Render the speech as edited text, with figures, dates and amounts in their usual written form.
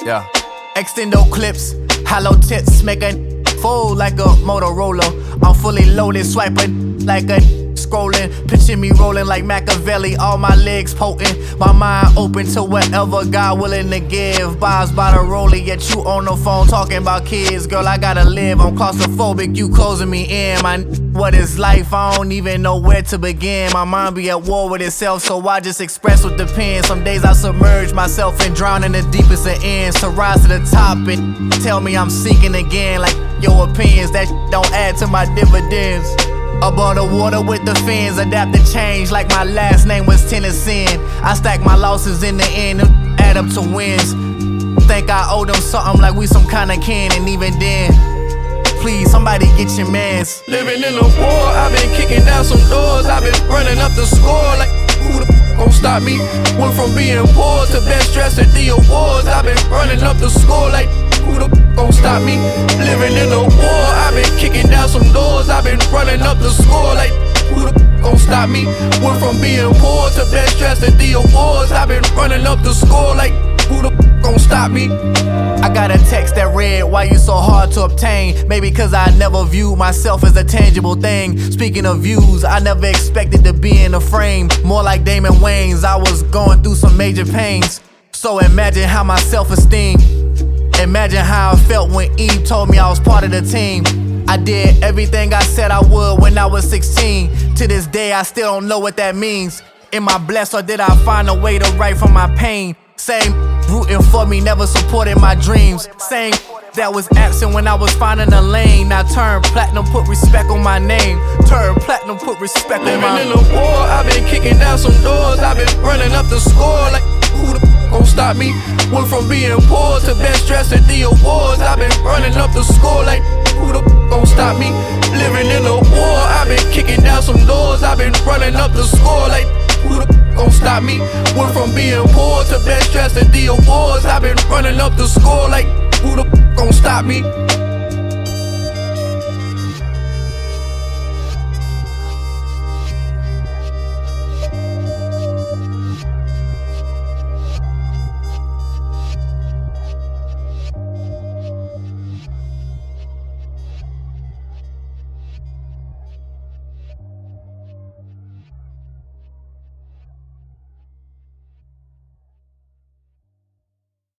Yeah. Extendo clips, hollow tips, make a fold like a Motorola. I'm fully loaded, swiping like a scrolling. Picture me rolling like Machiavelli, all my legs potent. My mind open to whatever God willing to give. Vibes by the rollie, yet you on the phone talking about kids. Girl, I gotta live, I'm claustrophobic, you closing me in. What is life? I don't even know where to begin. My mind be at war with itself, so I just express with the pen. Some days I submerge myself and drown in the deepest of ends. To rise to the top and tell me I'm sinking again. Like your opinions, that don't add to my dividends. Above the water with the fins, adapt to change like my last name was Tennessee. I stack my losses in the end, add up to wins. Think I owe them something like we some kind of kin, and even then, please, somebody get your mans. Living in a war, I've been kicking down some doors. I've been running up the score like who the gon' stop me? Went from being poor to best dressed at the awards. I've been running up the score like who the gon' stop me? Living in a war, I've been kicking down some doors. I've been running up the score like who the gon' stop me? Went from being poor to best dressed at the awards. I've been running up the score like who the gon' stop me? I got a text that read, why you so hard to obtain? Maybe cause I never viewed myself as a tangible thing. Speaking of views, I never expected to be in a frame. More like Damon Wayans, I was going through some major pains. So imagine how my self-esteem, imagine how I felt when Eve told me I was part of the team. I did everything I said I would when I was 16. To this day I still don't know what that means. Am I blessed or did I find a way to write from my pain? Same rooting for me, never supported my dreams. Same that was absent when I was finding a lane. Now turn platinum, put respect on my name. Turn platinum, put respect on my name. Living in a war, I've been kicking down some doors. I've been running up the score like who the gon' stop me? Went from being poor to best dressed at the awards. I've been running up the score like who the gon' stop me? Living in a war, I've been kicking down some doors. I've been running up the score like who the gon' stop me? Went from being poor to best dressed at the awards. I've been running up the score like who the gon' stop me?